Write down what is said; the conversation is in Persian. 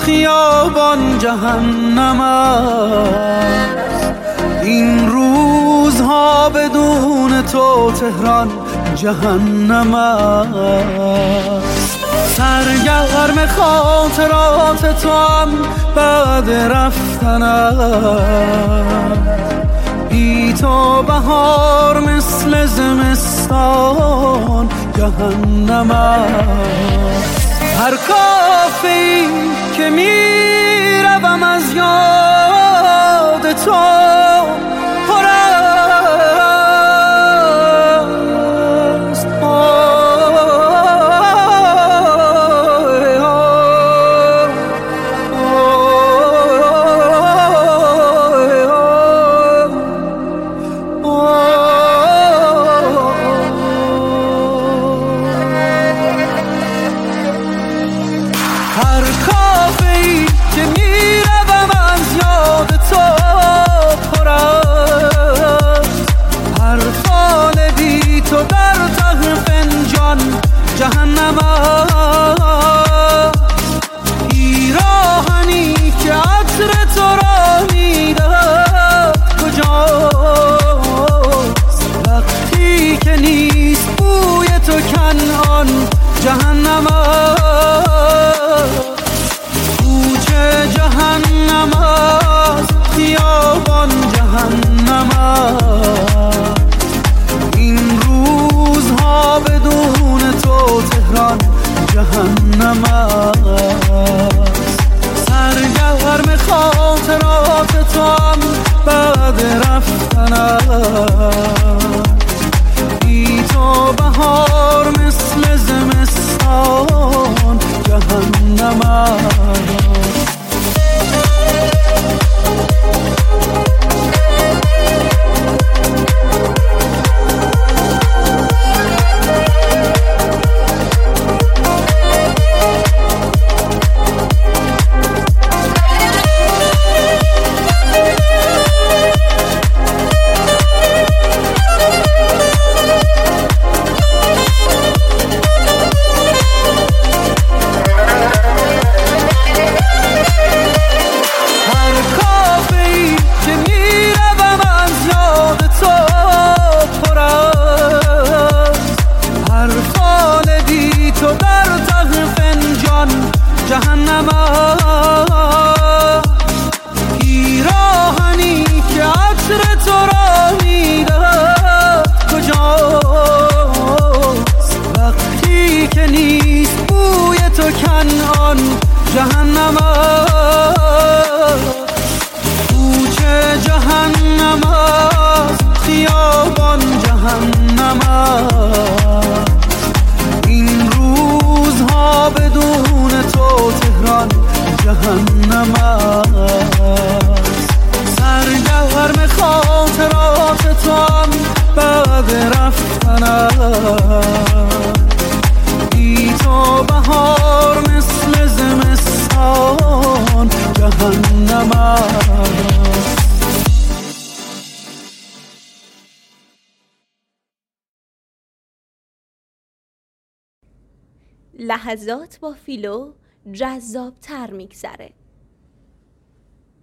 خیابان جهنم است. این روزها بدون تو تهران جهنم است. سرگرم خاطرات تو هم بعد رفتنم، بی تو بهار مثل زمستان جهنم است. هر کافی که میروم از یاد تو پر است. هر کافی که میروم از یاد تو پر است. هر فال بی تو در ته فنجان جهنم است. پیراهنی که عطر تو را میدهد کجاست؟ وقتی که نیست بوی تو کنعان جهنم است. کوچه جهنم است، خیابان جهنم است. این روزها بدون تو تهران جهنم است. سرگرم خاطرات تو هم بعد رفتنم، بی تو بهار مثل زمستان جهنم است. جهنم است. پیراهنی که عطر تو را میدهد کجاست؟ وقتی که نیست بوی تو کنعان جهنم است. کوچه جهنم است، خیابان جهنم است. این روزها بدون تو تهران جهنم است. سرگرم خاطرات تو هم بعد رفتنم، بی تو بهار مثل زمستان جهنم است. لحظات با فیلو جذاب‌تر میگذره.